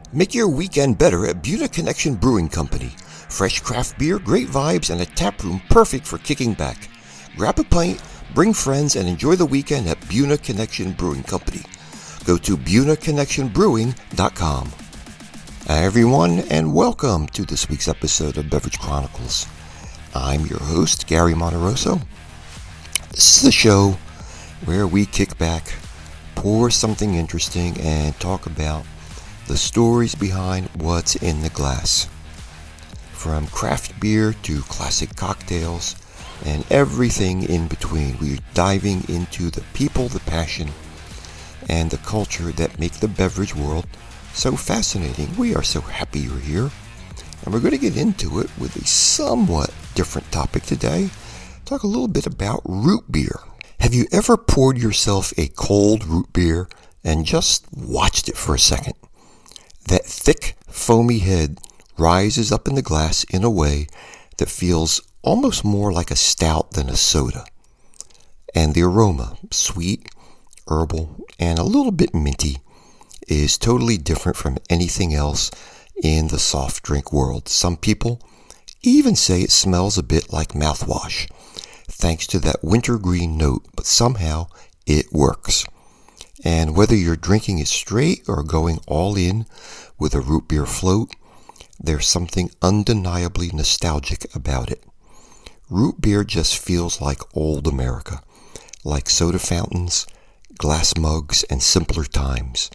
Make your weekend better at Buna Connection Brewing Company. Fresh craft beer, great vibes, and a tap room perfect for kicking back. Grab a pint, bring friends, and enjoy the weekend at Buna Connection Brewing Company. Go to BunaConnectionBrewing.com. Hi everyone, and welcome to this week's episode of Beverage Chronicles. I'm your host, Gary Monterosso. This is the show where we kick back, pour something interesting, and talk about the stories behind what's in the glass. From craft beer to classic cocktails and everything in between, we're diving into the people, the passion, and the culture that make the beverage world so fascinating. We are so happy you're here, and we're going to get into it with a somewhat different topic today. Talk a little bit about root beer. Have you ever poured yourself a cold root beer and just watched it for a second? That thick, foamy head rises up in the glass in a way that feels almost more like a stout than a soda. And the aroma, sweet, herbal, and a little bit minty, is totally different from anything else in the soft drink world. Some people even say it smells a bit like mouthwash, thanks to that wintergreen note, but somehow it works. And whether you're drinking it straight or going all in with a root beer float, there's something undeniably nostalgic about it. Root beer just feels like old America, like soda fountains, glass mugs, and simpler times.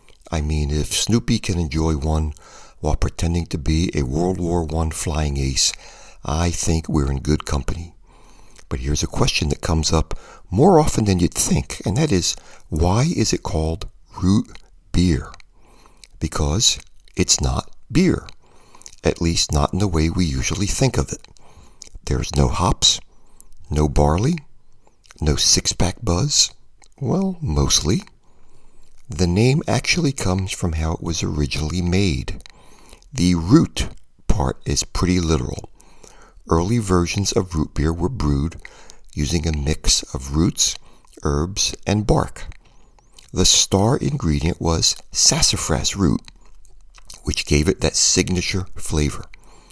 I mean, if Snoopy can enjoy one while pretending to be a World War I flying ace, I think we're in good company. But here's a question that comes up more often than you'd think, and that is, why is it called root beer? Because it's not beer, at least not in the way we usually think of it. There's no hops, no barley, no six-pack buzz. Well, mostly. The name actually comes from how it was originally made. The root part is pretty literal. Early versions of root beer were brewed using a mix of roots, herbs, and bark. The star ingredient was sassafras root, which gave it that signature flavor.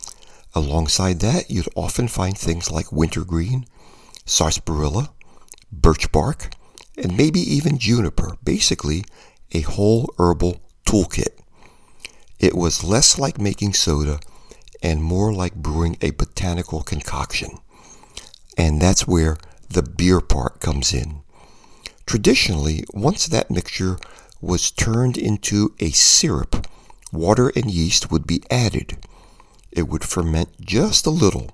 Alongside that, you'd often find things like wintergreen, sarsaparilla, birch bark, and maybe even juniper, basically a whole herbal toolkit. It was less like making soda and more like brewing a botanical concoction. And that's where the beer part comes in. Traditionally, once that mixture was turned into a syrup, water and yeast would be added. It would ferment just a little,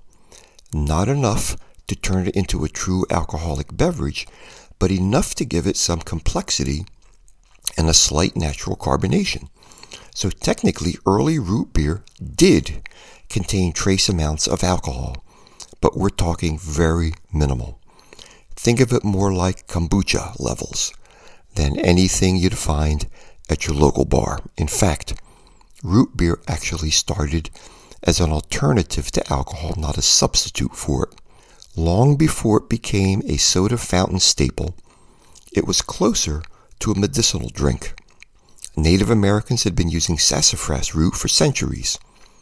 not enough to turn it into a true alcoholic beverage, but enough to give it some complexity and a slight natural carbonation. So technically, early root beer did contain trace amounts of alcohol, but we're talking very minimal. Think of it more like kombucha levels than anything you'd find at your local bar. In fact, root beer actually started as an alternative to alcohol, not a substitute for it. Long before it became a soda fountain staple, it was closer to a medicinal drink. Native Americans had been using sassafras root for centuries,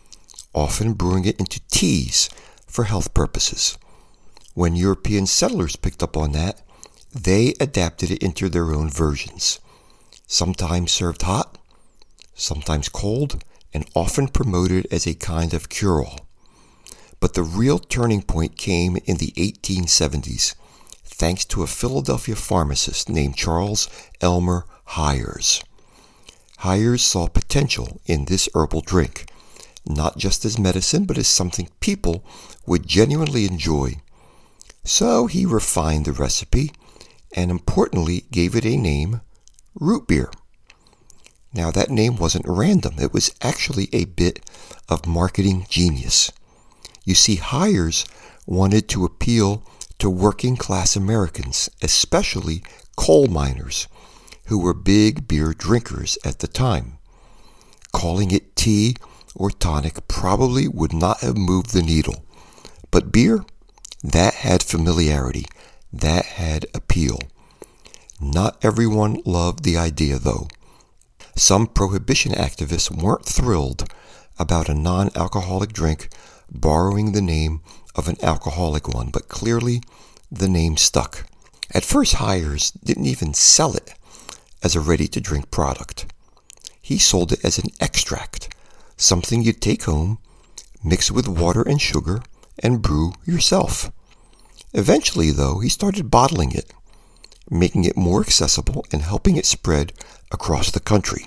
often brewing it into teas for health purposes. When European settlers picked up on that, they adapted it into their own versions, sometimes served hot, sometimes cold, and often promoted as a kind of cure-all. But the real turning point came in the 1870s, thanks to a Philadelphia pharmacist named Charles Elmer Hyers. Hyers saw potential in this herbal drink, not just as medicine, but as something people would genuinely enjoy. So he refined the recipe and importantly gave it a name, root beer. Now that name wasn't random. It was actually a bit of marketing genius. You see, Hyers wanted to appeal to working class Americans, especially coal miners, who were big beer drinkers at the time. Calling it tea or tonic probably would not have moved the needle. But beer, that had familiarity, that had appeal. Not everyone loved the idea, though. Some prohibition activists weren't thrilled about a non-alcoholic drink borrowing the name of an alcoholic one, but clearly the name stuck. At first, Hires didn't even sell it as a ready-to-drink product. He sold it as an extract, something you'd take home, mix with water and sugar, and brew yourself. Eventually, though, he started bottling it, making it more accessible and helping it spread across the country.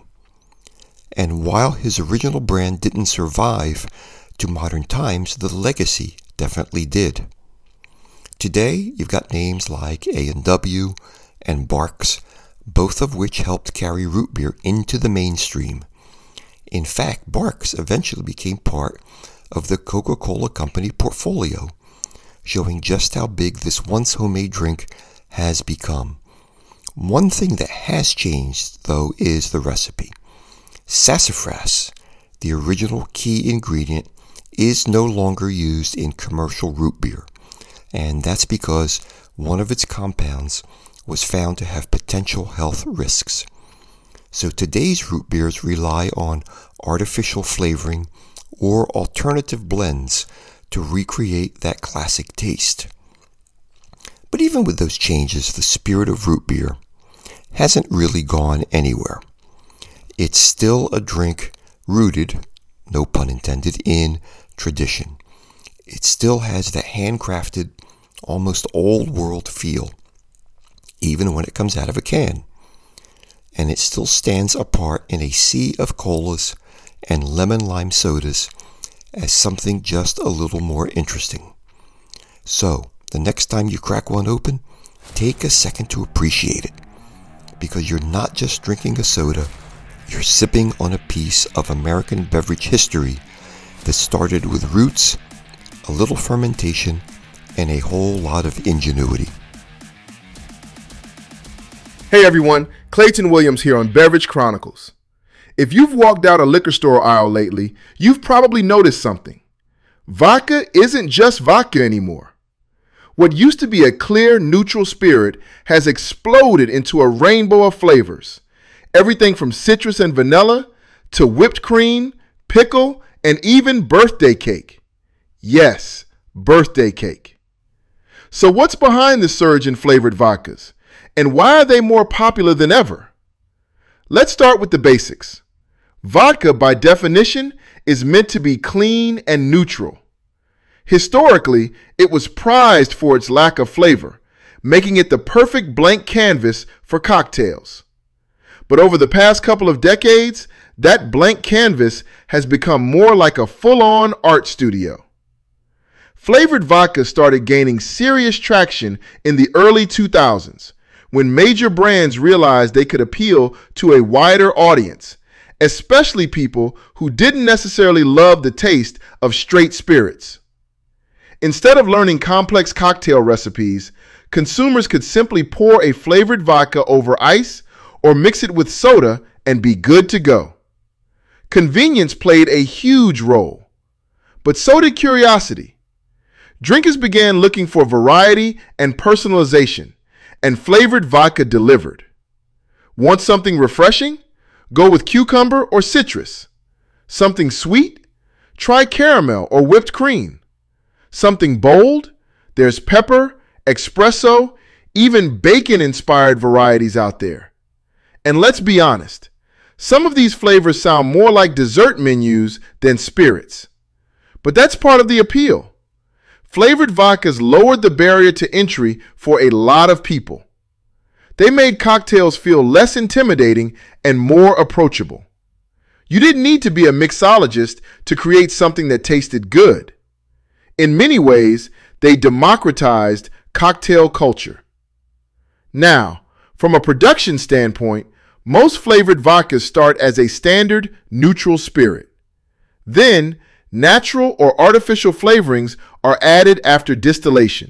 And while his original brand didn't survive to modern times, the legacy definitely did. Today, you've got names like A&W and Barq's, both of which helped carry root beer into the mainstream. In fact, Barq's eventually became part of the Coca-Cola Company portfolio, showing just how big this once homemade drink has become. One thing that has changed, though, is the recipe. Sassafras, the original key ingredient, is no longer used in commercial root beer, and that's because one of its compounds was found to have potential health risks. So today's root beers rely on artificial flavoring or alternative blends to recreate that classic taste. But even with those changes, the spirit of root beer hasn't really gone anywhere. It's still a drink rooted, no pun intended, in tradition. It still has that handcrafted, almost old world feel, even when it comes out of a can. And it still stands apart in a sea of colas and lemon lime sodas as something just a little more interesting. So, the next time you crack one open, take a second to appreciate it, because you're not just drinking a soda, you're sipping on a piece of American beverage history that started with roots, a little fermentation, and a whole lot of ingenuity. Hey everyone, Clayton Williams here on Beverage Chronicles. If you've walked down a liquor store aisle lately, you've probably noticed something. Vodka isn't just vodka anymore. What used to be a clear, neutral spirit has exploded into a rainbow of flavors. Everything from citrus and vanilla to whipped cream, pickle, and even birthday cake. Yes, birthday cake. So what's behind the surge in flavored vodkas? And why are they more popular than ever? Let's start with the basics. Vodka, by definition, is meant to be clean and neutral. Historically, it was prized for its lack of flavor, making it the perfect blank canvas for cocktails. But over the past couple of decades, that blank canvas has become more like a full-on art studio. Flavored vodka started gaining serious traction in the early 2000s, when major brands realized they could appeal to a wider audience, especially people who didn't necessarily love the taste of straight spirits. Instead of learning complex cocktail recipes, consumers could simply pour a flavored vodka over ice or mix it with soda and be good to go. Convenience played a huge role, but so did curiosity. Drinkers began looking for variety and personalization, and flavored vodka delivered. Want something refreshing? Go with cucumber or citrus. Something sweet? Try caramel or whipped cream. Something bold? There's pepper, espresso, even bacon-inspired varieties out there. And let's be honest, some of these flavors sound more like dessert menus than spirits. But that's part of the appeal. Flavored vodkas lowered the barrier to entry for a lot of people. They made cocktails feel less intimidating and more approachable. You didn't need to be a mixologist to create something that tasted good. In many ways, they democratized cocktail culture. Now, from a production standpoint, most flavored vodkas start as a standard neutral spirit. Then, natural or artificial flavorings are added after distillation.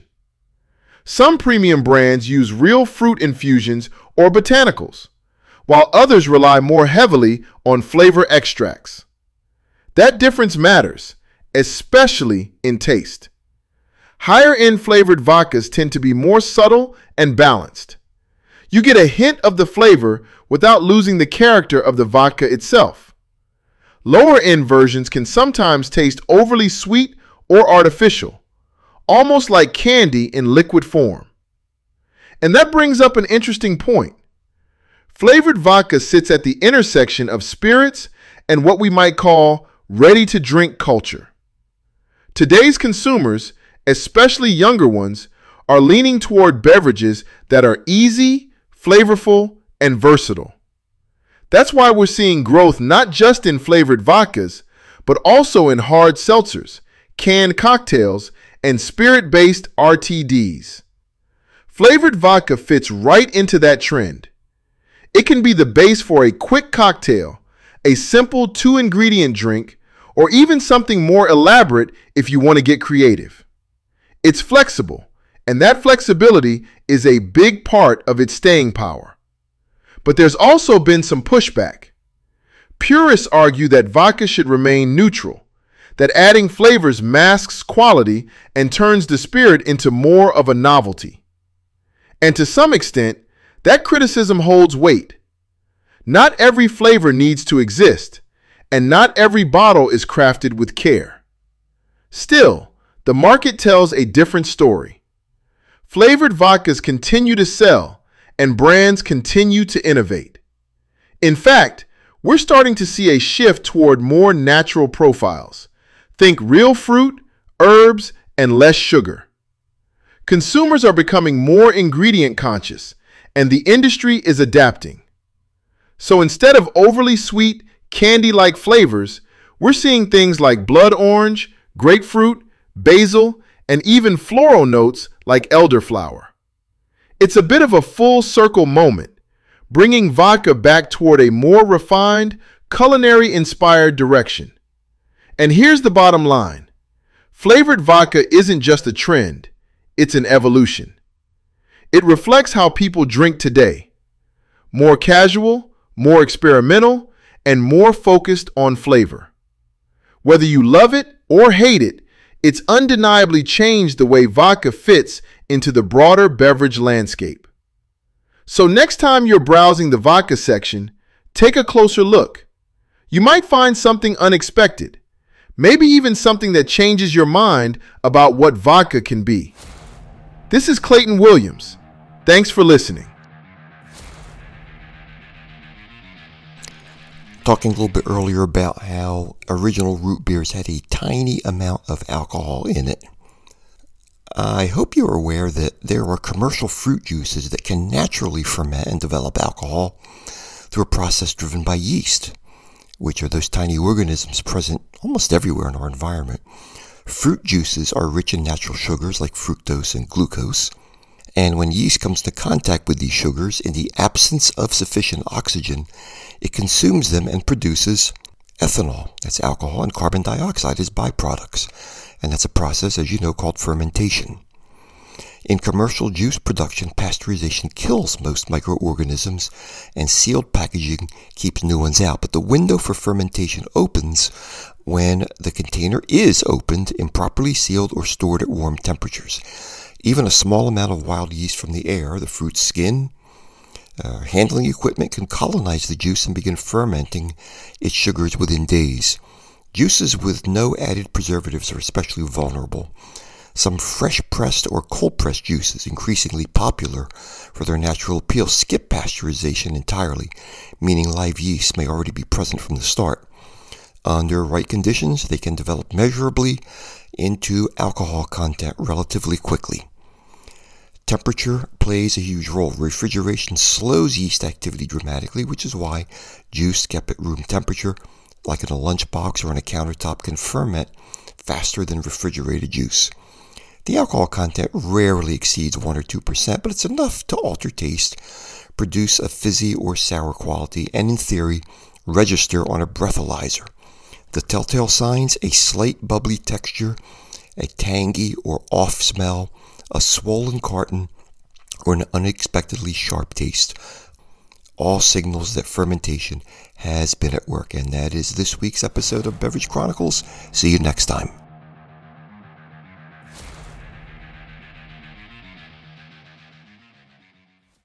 Some premium brands use real fruit infusions or botanicals, while others rely more heavily on flavor extracts. That difference matters, especially in taste. Higher-end flavored vodkas tend to be more subtle and balanced. You get a hint of the flavor without losing the character of the vodka itself. Lower-end versions can sometimes taste overly sweet or artificial, almost like candy in liquid form. And that brings up an interesting point. Flavored vodka sits at the intersection of spirits and what we might call ready-to-drink culture. Today's consumers, especially younger ones, are leaning toward beverages that are easy, flavorful, and versatile. That's why we're seeing growth not just in flavored vodkas, but also in hard seltzers, canned cocktails, and spirit-based RTDs. Flavored vodka fits right into that trend. It can be the base for a quick cocktail, a simple 2-ingredient drink, or even something more elaborate if you want to get creative. It's flexible, and that flexibility is a big part of its staying power. But there's also been some pushback. Purists argue that vodka should remain neutral, that adding flavors masks quality and turns the spirit into more of a novelty. And to some extent, that criticism holds weight. Not every flavor needs to exist, and not every bottle is crafted with care. Still, the market tells a different story. Flavored vodkas continue to sell, and brands continue to innovate. In fact, we're starting to see a shift toward more natural profiles. Think real fruit, herbs, and less sugar. Consumers are becoming more ingredient conscious, and the industry is adapting. So instead of overly sweet, candy-like flavors, we're seeing things like blood orange, grapefruit, basil, and even floral notes like elderflower. It's a bit of a full circle moment, bringing vodka back toward a more refined, culinary-inspired direction. And here's the bottom line. Flavored vodka isn't just a trend, it's an evolution. It reflects how people drink today. More casual, more experimental, and more focused on flavor. Whether you love it or hate it, it's undeniably changed the way vodka fits into the broader beverage landscape. So next time you're browsing the vodka section, take a closer look. You might find something unexpected, maybe even something that changes your mind about what vodka can be. This is Clayton Williams. Thanks for listening. Talking a little bit earlier about how original root beers had a tiny amount of alcohol in it. I hope you're aware that there are commercial fruit juices that can naturally ferment and develop alcohol through a process driven by yeast, which are those tiny organisms present almost everywhere in our environment. Fruit juices are rich in natural sugars like fructose and glucose, and when yeast comes into contact with these sugars in the absence of sufficient oxygen, it consumes them and produces ethanol. That's alcohol and carbon dioxide as byproducts. And that's a process, as you know, called fermentation. In commercial juice production, pasteurization kills most microorganisms, and sealed packaging keeps new ones out. But the window for fermentation opens when the container is opened, improperly sealed, or stored at warm temperatures. Even a small amount of wild yeast from the air, the fruit's skin, handling equipment can colonize the juice and begin fermenting its sugars within days. Juices with no added preservatives are especially vulnerable. Some fresh-pressed or cold-pressed juices, increasingly popular for their natural appeal, skip pasteurization entirely, meaning live yeast may already be present from the start. Under right conditions, they can develop measurably into alcohol content relatively quickly. Temperature plays a huge role. Refrigeration slows yeast activity dramatically, which is why juice kept at room temperature, like in a lunchbox or on a countertop, can ferment faster than refrigerated juice. The alcohol content rarely exceeds 1 or 2%, but it's enough to alter taste, produce a fizzy or sour quality, and in theory, register on a breathalyzer. The telltale signs: a slight bubbly texture, a tangy or off smell, a swollen carton, or an unexpectedly sharp taste. All signals that fermentation has been at work. And that is this week's episode of Beverage Chronicles. See you next time.